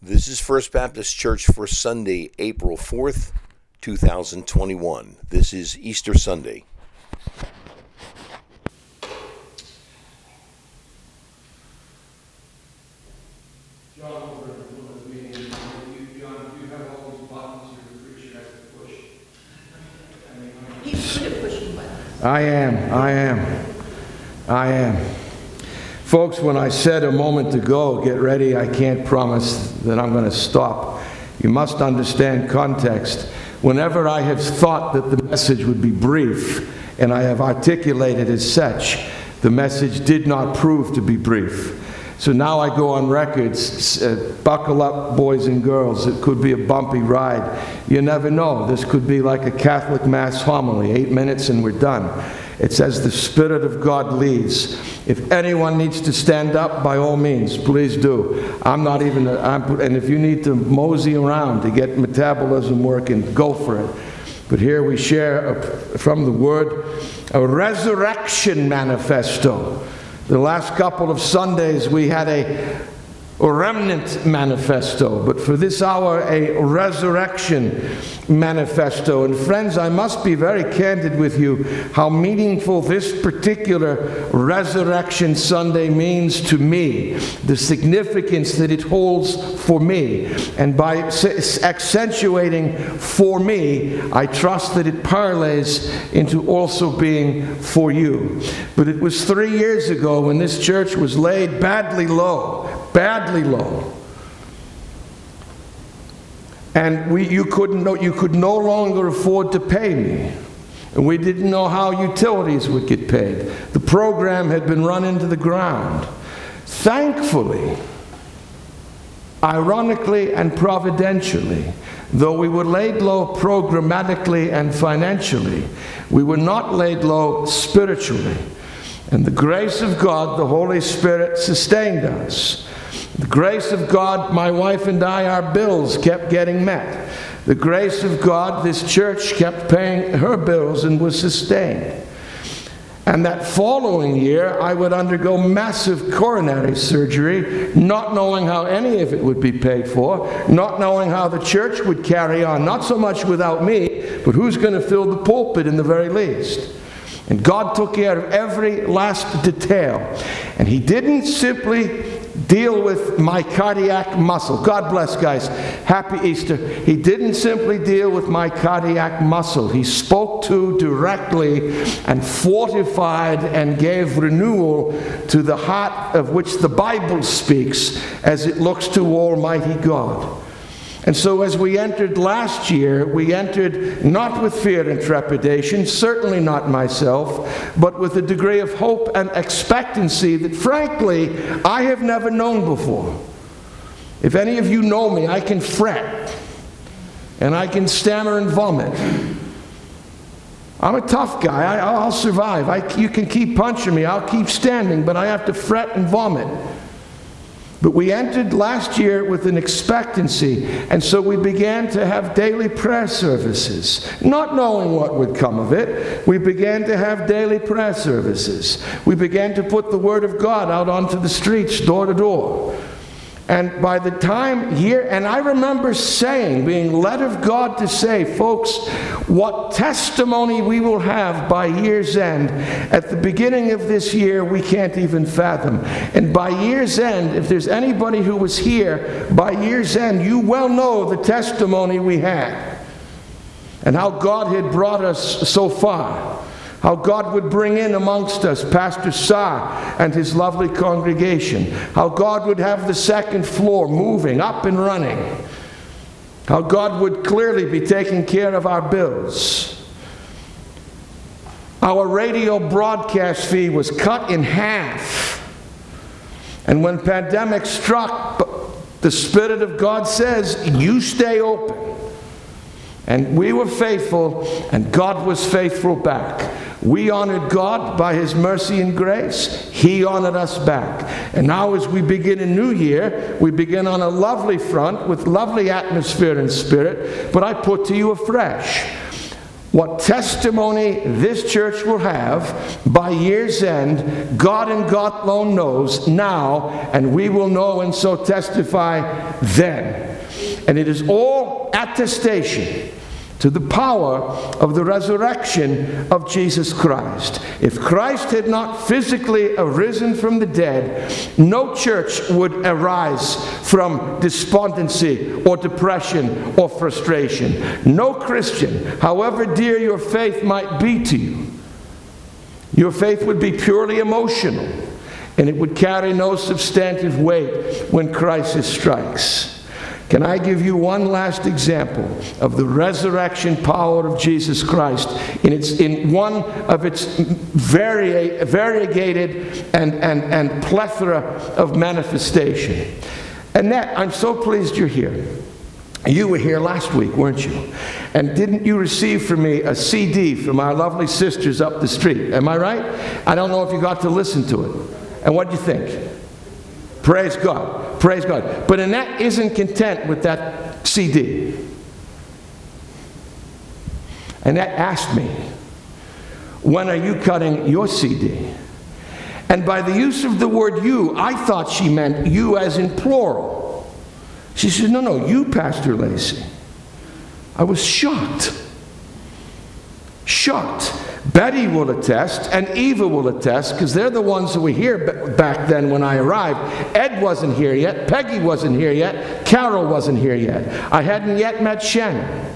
This is First Baptist Church for Sunday, April 4th, 2021. This is Easter Sunday. John, over at the meeting, John, do you have all these buttons your preacher has to push? He's good at pushing buttons. I am. Folks, when I said a moment ago, get ready, I can't promise that I'm going to stop. You must understand context. Whenever I have thought that the message would be brief, and I have articulated as such, the message did not prove to be brief. So now I go on record, buckle up, boys and girls. It could be a bumpy ride. You never know. This could be like a Catholic Mass homily, 8 minutes and we're done. It says the Spirit of God leads. If anyone needs to stand up, by all means, please do. And if you need to mosey around to get metabolism working, go for it. But here we share from the Word a resurrection manifesto. The last couple of Sundays we had a remnant manifesto, but for this hour a resurrection manifesto. And friends, I must be very candid with you how meaningful this particular Resurrection Sunday means to me, the significance that it holds for me. And by accentuating for me, I trust that it parlays into also being for you. But it was 3 years ago when this church was laid badly low. And you could no longer afford to pay me. And we didn't know how utilities would get paid. The program had been run into the ground. Thankfully, ironically and providentially, though we were laid low programmatically and financially, we were not laid low spiritually. And the grace of God, the Holy Spirit, sustained us. The grace of God, my wife and I, our bills kept getting met. The grace of God, this church kept paying her bills and was sustained. And that following year, I would undergo massive coronary surgery, not knowing how any of it would be paid for, not knowing how the church would carry on, not so much without me, but who's going to fill the pulpit in the very least. And God took care of every last detail. And He didn't simply deal with my cardiac muscle. God bless, guys. Happy Easter. He didn't simply deal with my cardiac muscle. He spoke to directly and fortified and gave renewal to the heart of which the Bible speaks as it looks to Almighty God. And so as we entered last year, we entered not with fear and trepidation, certainly not myself, but with a degree of hope and expectancy that, frankly, I have never known before. If any of you know me, I can fret, and I can stammer and vomit. I'm a tough guy. I'll survive. You can keep punching me. I'll keep standing, but I have to fret and vomit. But we entered last year with an expectancy, and so we began to have daily prayer services. Not knowing what would come of it, we began to have daily prayer services. We began to put the Word of God out onto the streets, door to door. And by the time and I remember being led of God to say, folks, what testimony we will have by year's end. At the beginning of this year, we can't even fathom. And by year's end, if there's anybody who was here, by year's end, you well know the testimony we had. And how God had brought us so far. How God would bring in amongst us Pastor Saar and his lovely congregation. How God would have the second floor moving, up and running. How God would clearly be taking care of our bills. Our radio broadcast fee was cut in half. And when pandemic struck, the Spirit of God says, you stay open. And we were faithful, and God was faithful back. We honored God by His mercy and grace. He honored us back. And now as we begin a new year, we begin on a lovely front with lovely atmosphere and spirit. But I put to you afresh, what testimony this church will have by year's end, God and God alone knows now, and we will know and so testify then. And it is all attestation to the power of the resurrection of Jesus Christ. If Christ had not physically arisen from the dead, no church would arise from despondency or depression or frustration. No Christian, however dear your faith might be to you, your faith would be purely emotional, and it would carry no substantive weight when crisis strikes. Can I give you one last example of the resurrection power of Jesus Christ in one of its variegated and plethora of manifestation? Annette, I'm so pleased you're here. You were here last week, weren't you? And didn't you receive from me a CD from our lovely sisters up the street? Am I right? I don't know if you got to listen to it. And what do you think? Praise God. Praise God. But Annette isn't content with that CD. Annette asked me, when are you cutting your CD? And by the use of the word you, I thought she meant you as in plural. She said, no, you, Pastor Lacey. I was shocked. Shocked. Betty will attest, and Eva will attest, because they're the ones who were here back then when I arrived. Ed wasn't here yet. Peggy wasn't here yet. Carol wasn't here yet. I hadn't yet met Shannon.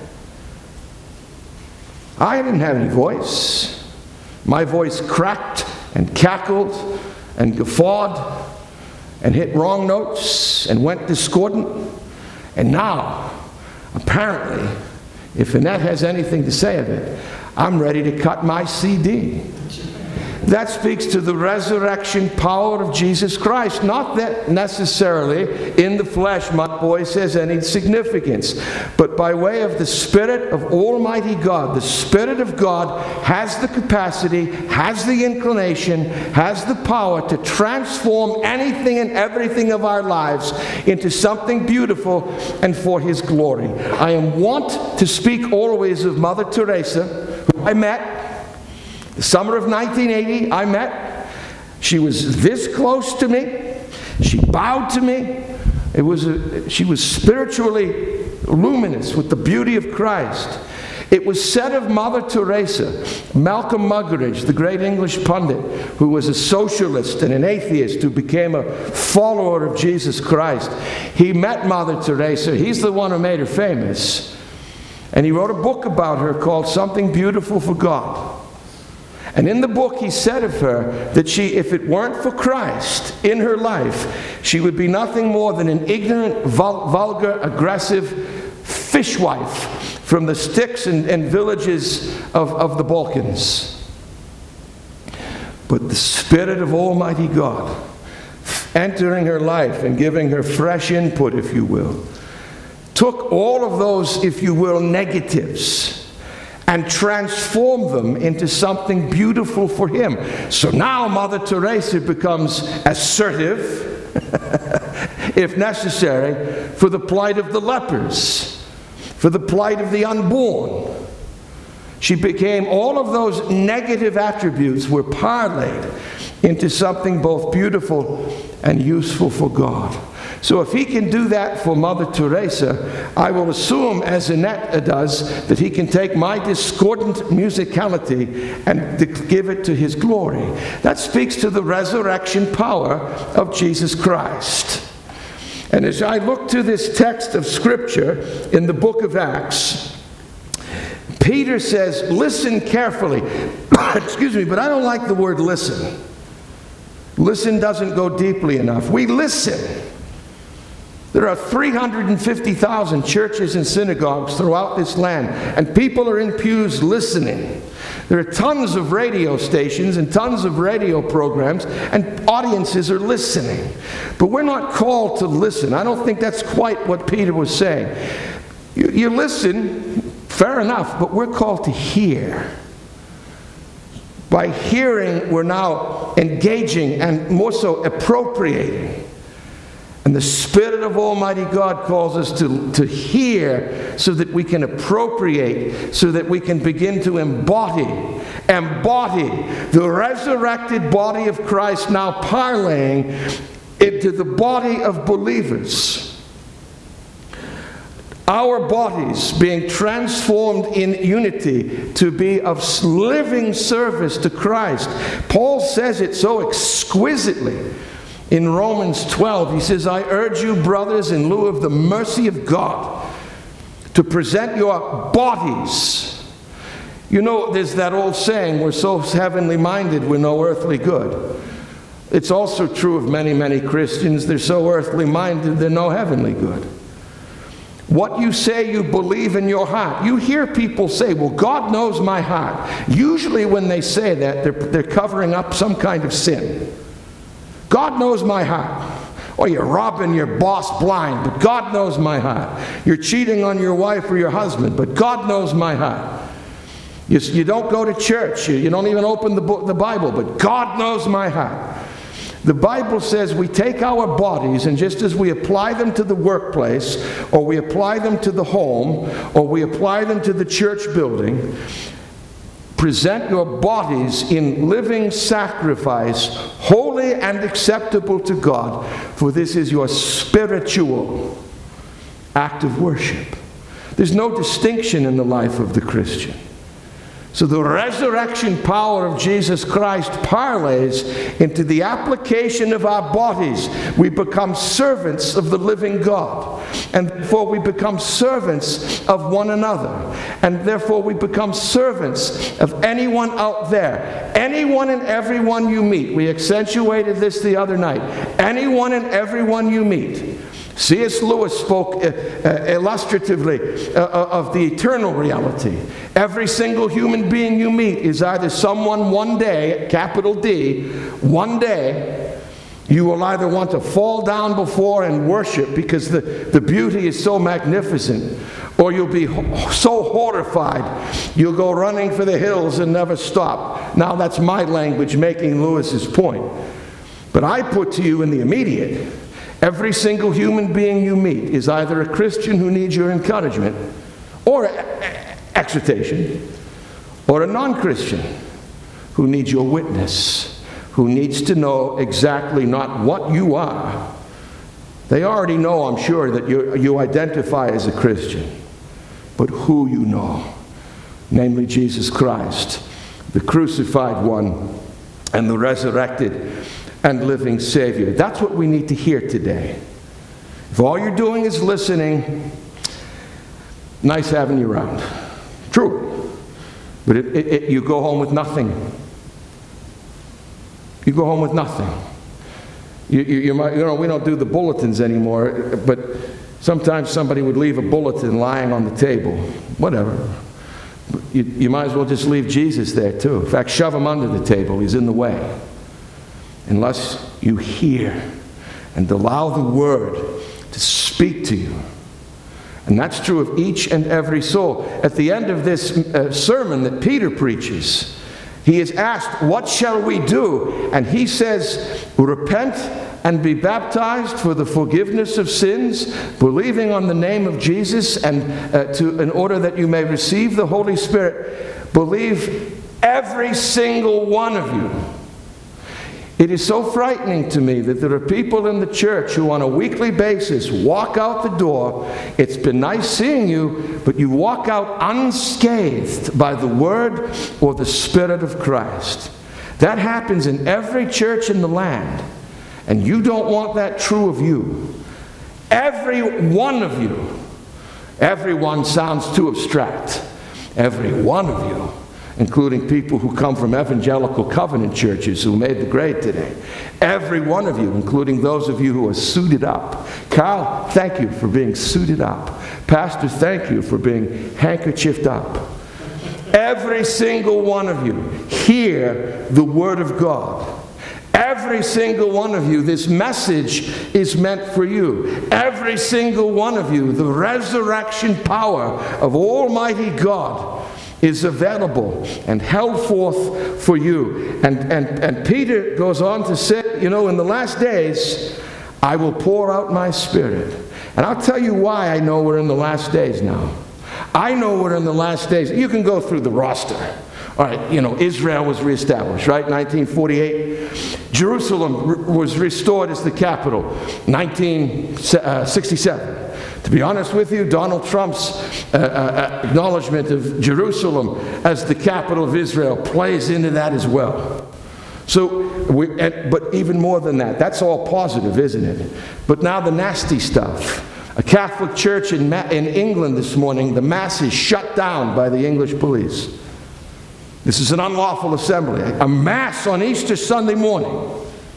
I didn't have any voice. My voice cracked and cackled and guffawed and hit wrong notes and went discordant. And now, apparently, if Annette has anything to say of it, I'm ready to cut my CD. That speaks to the resurrection power of Jesus Christ. Not that necessarily in the flesh my voice has any significance, but by way of the Spirit of Almighty God. The Spirit of God has the capacity, has the inclination, has the power to transform anything and everything of our lives into something beautiful and for His glory. I am wont to speak always of Mother Teresa, who I met the summer of 1980. I met. She was this close to me. She bowed to me. She was spiritually luminous with the beauty of Christ. It was said of Mother Teresa, Malcolm Muggeridge, the great English pundit, who was a socialist and an atheist who became a follower of Jesus Christ. He met Mother Teresa. He's the one who made her famous. And he wrote a book about her called Something Beautiful for God. And in the book he said of her that she, if it weren't for Christ in her life, she would be nothing more than an ignorant, vulgar, aggressive fishwife from the sticks and villages of the Balkans. But the Spirit of Almighty God entering her life and giving her fresh input, if you will, took all of those, if you will, negatives and transformed them into something beautiful for Him. So now Mother Teresa becomes assertive, if necessary, for the plight of the lepers, for the plight of the unborn. She became, all of those negative attributes were parlayed into something both beautiful and useful for God. So if He can do that for Mother Teresa, I will assume, as Annette does, that He can take my discordant musicality and give it to His glory. That speaks to the resurrection power of Jesus Christ. And as I look to this text of Scripture in the book of Acts, Peter says, listen carefully. Excuse me, but I don't like the word listen. Listen doesn't go deeply enough. We listen. There are 350,000 churches and synagogues throughout this land, and people are in pews listening. There are tons of radio stations and tons of radio programs, and audiences are listening. But we're not called to listen. I don't think that's quite what Peter was saying. You listen, fair enough, but we're called to hear. By hearing, we're now engaging and more so appropriating. And the Spirit of Almighty God calls us to hear so that we can appropriate, so that we can begin to embody the resurrected body of Christ now parlaying into the body of believers. Our bodies being transformed in unity to be of living service to Christ. Paul says it so exquisitely in Romans 12. He says, I urge you, brothers, in lieu of the mercy of God, to present your bodies. You know, there's that old saying, we're so heavenly minded, we're no earthly good. It's also true of many, many Christians. They're so earthly minded, they're no heavenly good. What you say you believe in your heart. You hear people say, well, God knows my heart. Usually when they say that, they're covering up some kind of sin. God knows my heart. Or you're robbing your boss blind, but God knows my heart. You're cheating on your wife or your husband, but God knows my heart. You don't go to church. You don't even open the Bible, but God knows my heart. The Bible says we take our bodies, and just as we apply them to the workplace, or we apply them to the home, or we apply them to the church building, present your bodies in living sacrifice, holy and acceptable to God, for this is your spiritual act of worship. There's no distinction in the life of the Christian. So the resurrection power of Jesus Christ parlays into the application of our bodies. We become servants of the living God. And therefore we become servants of one another. And therefore we become servants of anyone out there. Anyone and everyone you meet. We accentuated this the other night. Anyone and everyone you meet. C.S. Lewis spoke illustratively of the eternal reality. Every single human being you meet is either someone one day, capital D, one day, you will either want to fall down before and worship because the beauty is so magnificent, or you'll be so horrified you'll go running for the hills and never stop. Now that's my language making Lewis's point. But I put to you in the immediate, every single human being you meet is either a Christian who needs your encouragement or exhortation, or a non-Christian who needs your witness, who needs to know exactly not what you are. They already know, I'm sure, that you identify as a Christian, but who you know, namely Jesus Christ, the crucified one and the resurrected and living Savior. That's what we need to hear today. If all you're doing is listening, nice having you around. True. But you go home with nothing. You go home with nothing. You might, we don't do the bulletins anymore, but sometimes somebody would leave a bulletin lying on the table. Whatever. You might as well just leave Jesus there too. In fact, shove him under the table. He's in the way. Unless you hear and allow the Word to speak to you. And that's true of each and every soul. At the end of this sermon that Peter preaches, he is asked, what shall we do? And he says, repent and be baptized for the forgiveness of sins, believing on the name of Jesus, and in order that you may receive the Holy Spirit. Believe every single one of you. It is so frightening to me that there are people in the church who on a weekly basis walk out the door. It's been nice seeing you, but you walk out unscathed by the Word or the Spirit of Christ. That happens in every church in the land, and you don't want that true of you. Every one of you. Everyone sounds too abstract. Every one of you. Including people who come from evangelical covenant churches who made the grade today. Every one of you, including those of you who are suited up. Carl, thank you for being suited up. Pastor, thank you for being handkerchiefed up. Every single one of you hear the Word of God. Every single one of you, this message is meant for you. Every single one of you, the resurrection power of Almighty God is available and held forth for you. And Peter goes on to say, in the last days, I will pour out my Spirit. And I'll tell you why I know we're in the last days now. I know we're in the last days. You can go through the roster. All right, Israel was reestablished, right? 1948. Jerusalem was restored as the capital, 1967. To be honest with you, Donald Trump's acknowledgement of Jerusalem as the capital of Israel plays into that as well. But even more than that, that's all positive, isn't it? But now the nasty stuff. A Catholic church in England this morning, the Mass is shut down by the English police. This is an unlawful assembly. A Mass on Easter Sunday morning,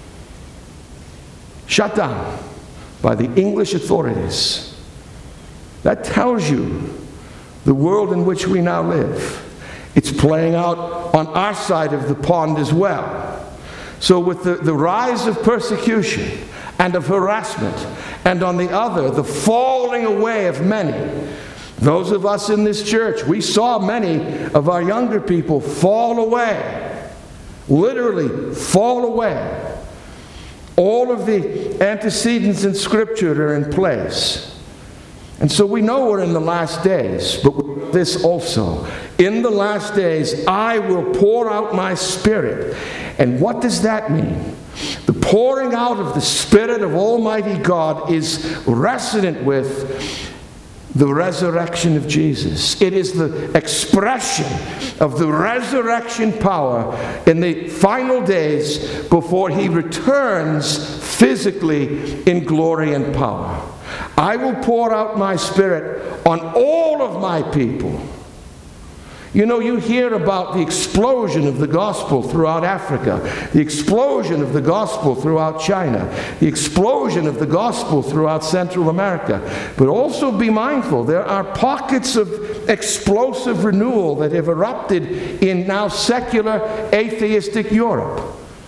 shut down by the English authorities. That tells you the world in which we now live. It's playing out on our side of the pond as well. So with the rise of persecution and of harassment, and on the other, the falling away of many, those of us in this church, we saw many of our younger people fall away, literally fall away. All of the antecedents in Scripture are in place. And so we know we're in the last days, but this also. In the last days, I will pour out my Spirit. And what does that mean? The pouring out of the Spirit of Almighty God is resonant with the resurrection of Jesus. It is the expression of the resurrection power in the final days before He returns physically in glory and power. I will pour out my Spirit on all of my people. You hear about the explosion of the gospel throughout Africa, the explosion of the gospel throughout China, the explosion of the gospel throughout Central America. But also be mindful, there are pockets of explosive renewal that have erupted in now secular, atheistic Europe.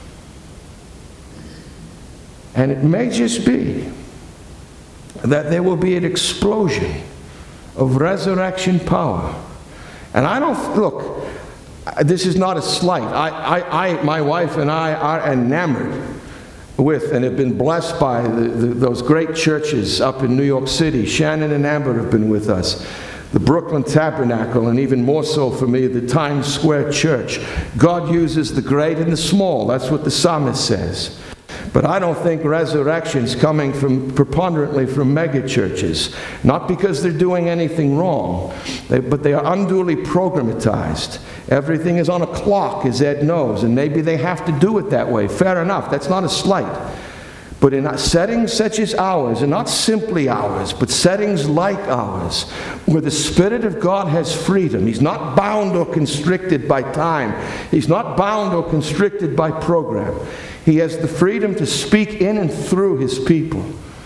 And it may just be that there will be an explosion of resurrection power. And look, this is not a slight. My wife and I are enamored with and have been blessed by those great churches up in New York City. Shannon and Amber have been with us. The Brooklyn Tabernacle, and even more so for me, the Times Square Church. God uses the great and the small. That's what the psalmist says. But I don't think resurrection's coming preponderantly from mega churches. Not because they're doing anything wrong, but they are unduly programmatized. Everything is on a clock, as Ed knows, and maybe they have to do it that way. Fair enough, that's not a slight. But in settings such as ours, and not simply ours, but settings like ours, where the Spirit of God has freedom, He's not bound or constricted by time. He's not bound or constricted by program. He has the freedom to speak in and through His people.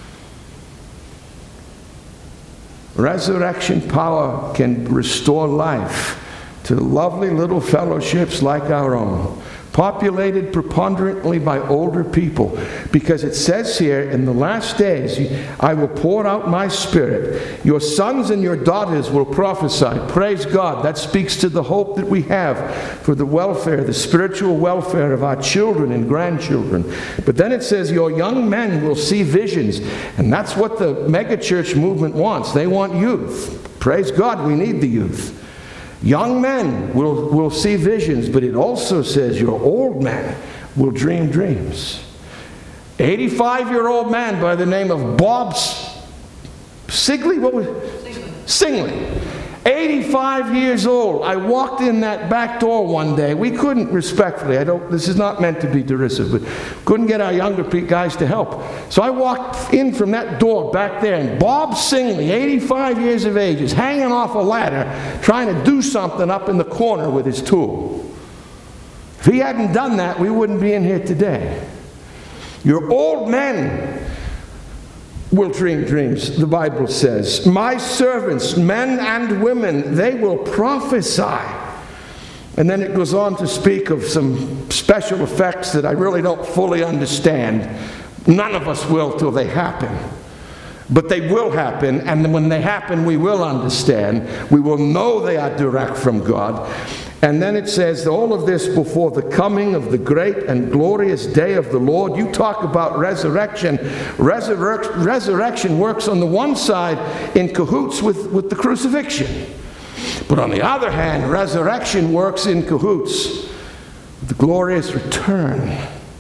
Resurrection power can restore life to lovely little fellowships like our own, populated preponderantly by older people, because it says here, in the last days, I will pour out my Spirit. Your sons and your daughters will prophesy. Praise God. That speaks to the hope that we have for the welfare, the spiritual welfare of our children and grandchildren. But then it says, your young men will see visions. And that's what the megachurch movement wants. They want youth. Praise God, we need the youth. Young men will see visions, but it also says your old men will dream dreams. 85-year-old man by the name of Bob Sigley, Singley. 85 years old. I walked in that back door one day. We couldn't, respectfully, this is not meant to be derisive, but couldn't get our younger guys to help. So I walked in from that door back there, and Bob Singley, 85 years of age, is hanging off a ladder trying to do something up in the corner with his tool. If he hadn't done that, we wouldn't be in here today. Your old men will dream dreams, the Bible says. My servants, men and women, they will prophesy. And then it goes on to speak of some special effects that I really don't fully understand. None of us will till they happen. But they will happen, and when they happen, we will understand. We will know they are direct from God. And then it says, all of this before the coming of the great and glorious day of the Lord. You talk about resurrection. Resurrection works on the one side in cahoots with the crucifixion. But on the other hand, resurrection works in cahoots with the glorious return.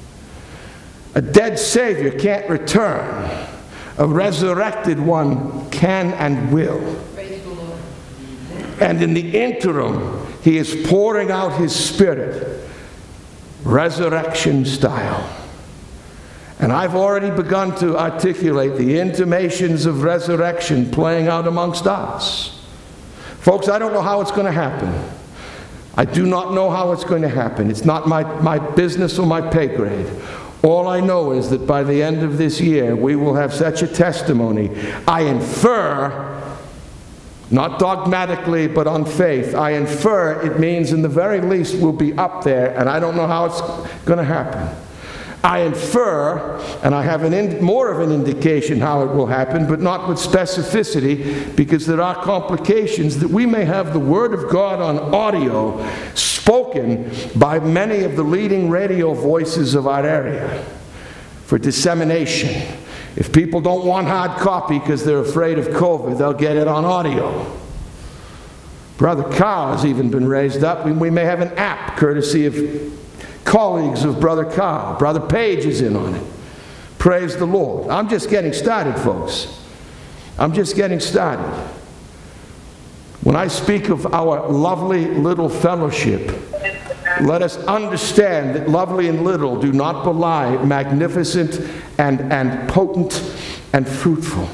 A dead Savior can't return. A resurrected one can and will. Praise the Lord. And in the interim, He is pouring out His Spirit, resurrection style. And I've already begun to articulate the intimations of resurrection playing out amongst us. Folks, I don't know how it's going to happen. I do not know how it's going to happen. It's not my business or my pay grade. All I know is that by the end of this year, we will have such a testimony. I infer, not dogmatically, but on faith, I infer it means in the very least we'll be up there, and I don't know how it's going to happen. I infer, and I have more of an indication how it will happen, but not with specificity, because there are complications that we may have the Word of God on audio spoken by many of the leading radio voices of our area for dissemination. If people don't want hard copy because they're afraid of COVID, they'll get it on audio. Brother Carl has even been raised up. We may have an app courtesy of colleagues of Brother Carl. Brother Page is in on it. Praise the Lord. I'm just getting started, folks. I'm just getting started. When I speak of our lovely little fellowship, let us understand that lovely and little do not belie magnificent and potent and fruitful.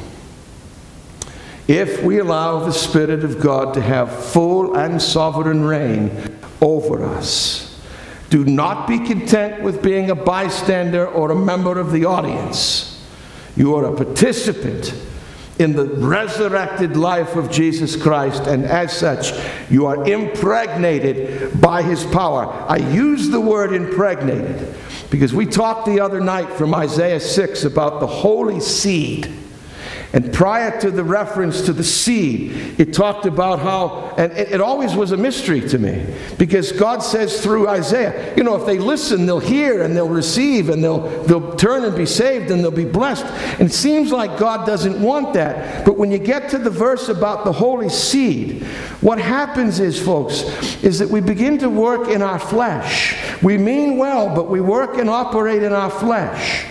If we allow the Spirit of God to have full and sovereign reign over us, do not be content with being a bystander or a member of the audience. You are a participant in the resurrected life of Jesus Christ, and as such, you are impregnated by His power. I use the word impregnated because we talked the other night from Isaiah 6 about the holy seed. And prior to the reference to the seed, it talked about how, and it always was a mystery to me, because God says through Isaiah, you know, if they listen, they'll hear and they'll receive and they'll turn and be saved and they'll be blessed. And it seems like God doesn't want that. But when you get to the verse about the holy seed, what happens is, folks, is that we begin to work in our flesh. We mean well, but we work and operate in our flesh.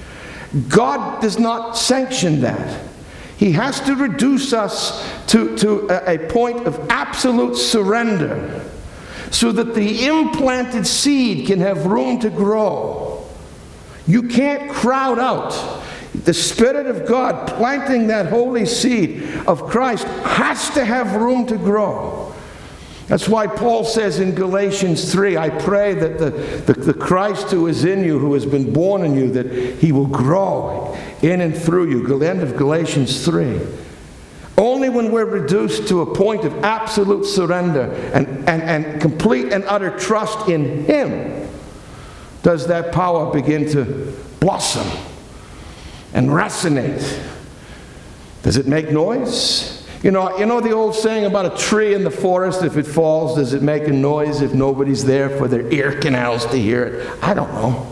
God does not sanction that. He has to reduce us to a point of absolute surrender so that the implanted seed can have room to grow. You can't crowd out. The Spirit of God planting that holy seed of Christ has to have room to grow. That's why Paul says in Galatians 3, I pray that the Christ who is in you, who has been born in you, that He will grow in and through you. The end of Galatians 3. Only when we're reduced to a point of absolute surrender and complete and utter trust in Him does that power begin to blossom and resonate. Does it make noise? You know the old saying about a tree in the forest, if it falls, does it make a noise if nobody's there for their ear canals to hear it? I don't know.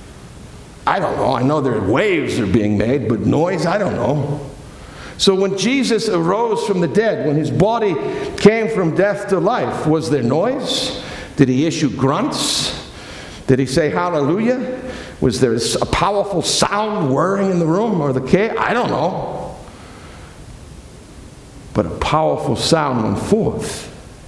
I know there are waves are being made, but noise, I don't know. So when Jesus arose from the dead, when His body came from death to life, was there noise? Did He issue grunts? Did He say hallelujah? Was there a powerful sound whirring in the room or the cave? I don't know. But a powerful sound went forth.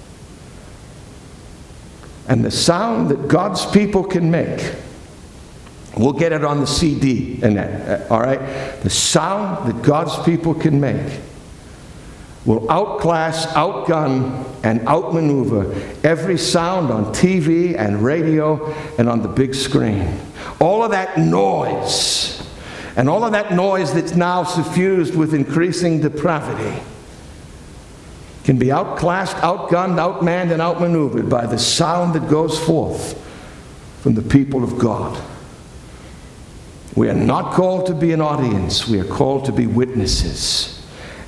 And the sound that God's people can make, we'll get it on the CD, Annette, all right? The sound that God's people can make will outclass, outgun, and outmaneuver every sound on TV and radio and on the big screen. All of that noise, and all of that noise that's now suffused with increasing depravity, can be outclassed, outgunned, outmanned, and outmaneuvered by the sound that goes forth from the people of God. We are not called to be an audience. We are called to be witnesses.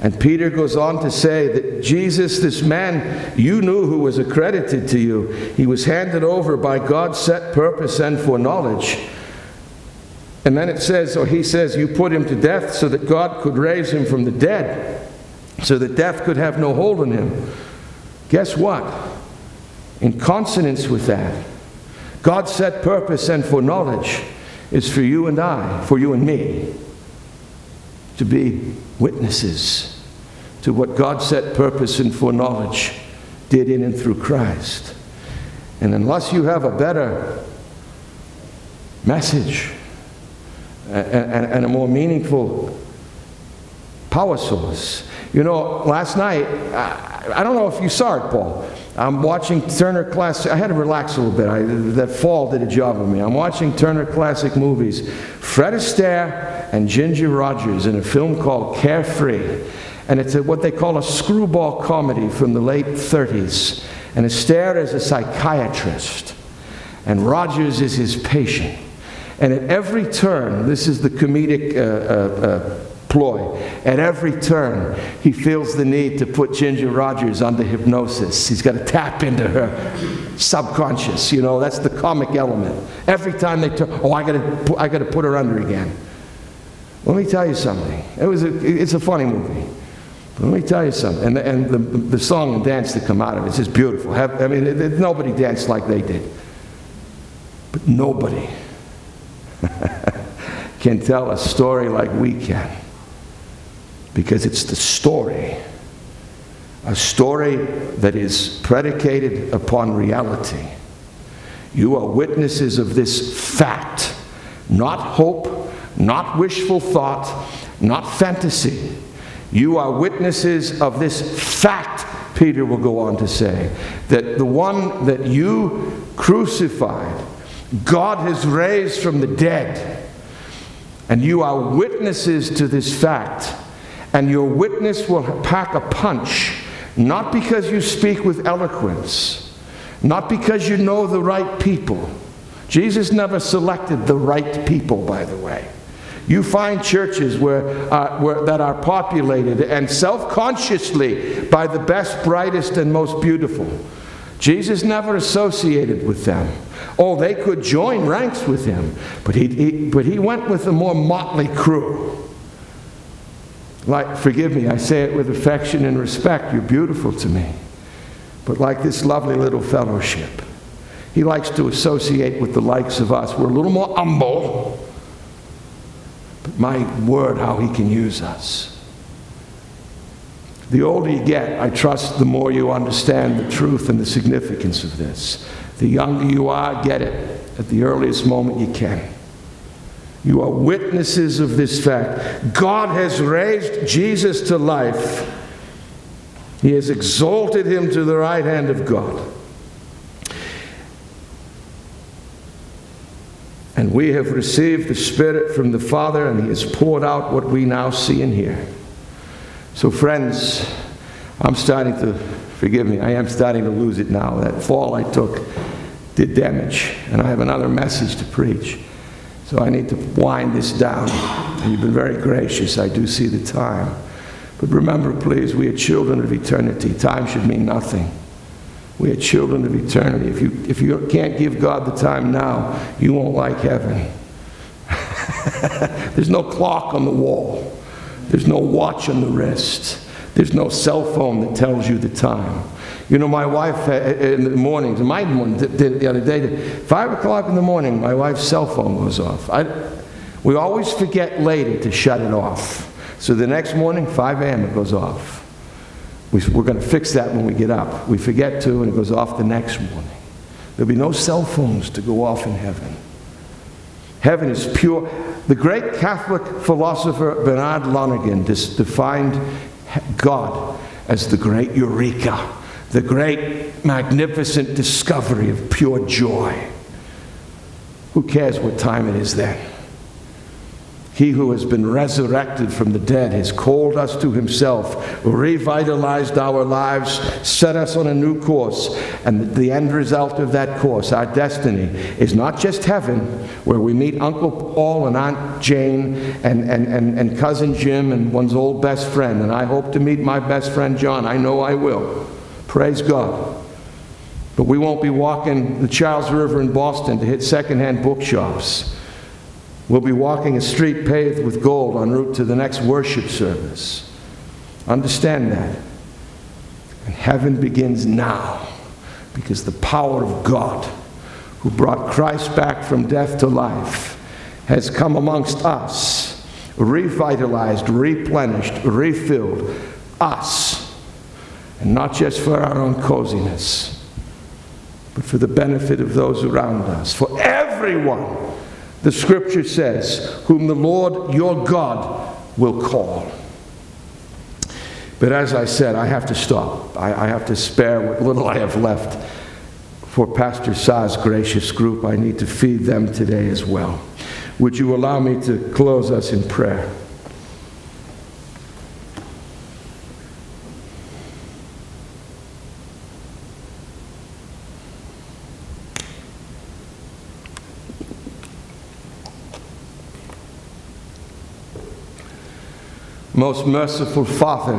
And Peter goes on to say that Jesus, this man you knew who was accredited to you, he was handed over by God's set purpose and foreknowledge. And then it says, or he says, you put him to death so that God could raise him from the dead, so that death could have no hold on him. Guess what? In consonance with that, God's set purpose and foreknowledge is for you and I, for you and me, to be witnesses to what God's set purpose and foreknowledge did in and through Christ. And unless you have a better message and a more meaningful power source. You know, last night, I don't know if you saw it, Paul. I'm watching Turner Classic. I had to relax a little bit. That fall did a job of me. I'm watching Turner Classic Movies. Fred Astaire and Ginger Rogers in a film called Carefree. And it's what they call a screwball comedy from the late 30s. And Astaire is a psychiatrist. And Rogers is his patient. And at every turn, this is the comedic ploy, at every turn, he feels the need to put Ginger Rogers under hypnosis. He's got to tap into her subconscious, you know, that's the comic element. Every time they turn, I got to put her under again. Let me tell you something. It's a funny movie. But let me tell you something. And the song and dance that come out of it is just beautiful. I mean, nobody danced like they did. But nobody can tell a story like we can, because it's the story, a story that is predicated upon reality. You are witnesses of this fact, not hope, not wishful thought, not fantasy. You are witnesses of this fact, Peter will go on to say, that the one that you crucified, God has raised from the dead. And you are witnesses to this fact. And your witness will pack a punch, not because you speak with eloquence, not because you know the right people. Jesus never selected the right people, by the way. You find churches that are populated and self-consciously by the best, brightest, and most beautiful. Jesus never associated with them. Oh, they could join ranks with him, but he went with a more motley crew. Like, forgive me, I say it with affection and respect, you're beautiful to me. But like this lovely little fellowship, he likes to associate with the likes of us. We're a little more humble, but my word, how he can use us. The older you get, I trust, the more you understand the truth and the significance of this. The younger you are, get it at the earliest moment you can. You are witnesses of this fact. God has raised Jesus to life. He has exalted him to the right hand of God. And we have received the Spirit from the Father, and he has poured out what we now see and hear. So friends, I am starting to lose it now. That fall I took did damage, and I have another message to preach. So I need to wind this down. And you've been very gracious. I do see the time. But remember, please, we are children of eternity. Time should mean nothing. We are children of eternity. If you can't give God the time now, you won't like heaven. There's no clock on the wall. There's no watch on the wrist. There's no cell phone that tells you the time. You know, my wife in the mornings, mine one did the other day, 5 o'clock in the morning, my wife's cell phone goes off. We always forget later to shut it off. So the next morning, 5 a.m., it goes off. We're going to fix that when we get up. We forget to, and it goes off the next morning. There'll be no cell phones to go off in heaven. Heaven is pure. The great Catholic philosopher Bernard Lonergan defined God as the great eureka, the great magnificent discovery of pure joy. Who cares what time it is then? He who has been resurrected from the dead has called us to himself, revitalized our lives, set us on a new course. And the end result of that course, our destiny, is not just heaven, where we meet Uncle Paul and Aunt Jane and Cousin Jim and one's old best friend. And I hope to meet my best friend John. I know I will. Praise God. But we won't be walking the Charles River in Boston to hit secondhand bookshops. We'll be walking a street paved with gold en route to the next worship service. Understand that. And heaven begins now, because the power of God, who brought Christ back from death to life, has come amongst us, revitalized, replenished, refilled us. And not just for our own coziness, but for the benefit of those around us, for everyone. The scripture says, whom the Lord your God will call. But as I said, I have to stop. I have to spare what little I have left for Pastor Sa's gracious group. I need to feed them today as well. Would you allow me to close us in prayer? Most merciful Father,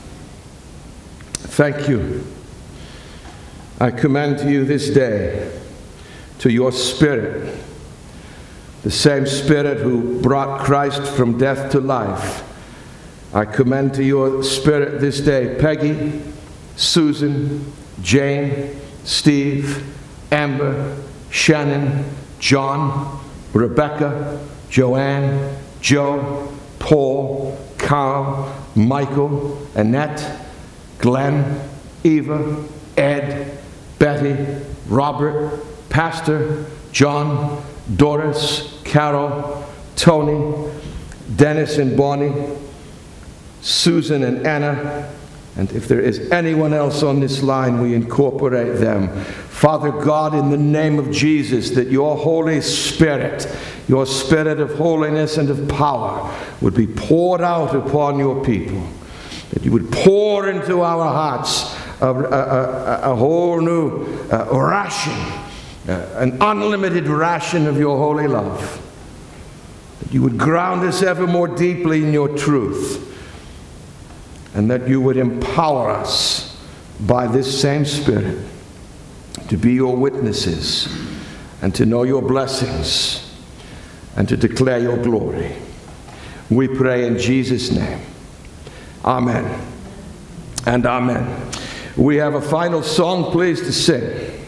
thank you. I commend to you this day, to your Spirit, the same Spirit who brought Christ from death to life. I commend to your Spirit this day Peggy, Susan, Jane, Steve, Amber, Shannon, John, Rebecca, Joanne, Joe, Paul, Carl, Michael, Annette, Glenn, Eva, Ed, Betty, Robert, Pastor, John, Doris, Carol, Tony, Dennis and Bonnie, Susan and Anna, and if there is anyone else on this line, we incorporate them. Father God, in the name of Jesus, that your Holy Spirit, your Spirit of holiness and of power, would be poured out upon your people. That you would pour into our hearts a whole new ration, an unlimited ration of your holy love. That you would ground us ever more deeply in your truth. And that you would empower us by this same Spirit to be your witnesses and to know your blessings and to declare your glory. We pray in Jesus' name. Amen and amen. We have a final song, please, to sing.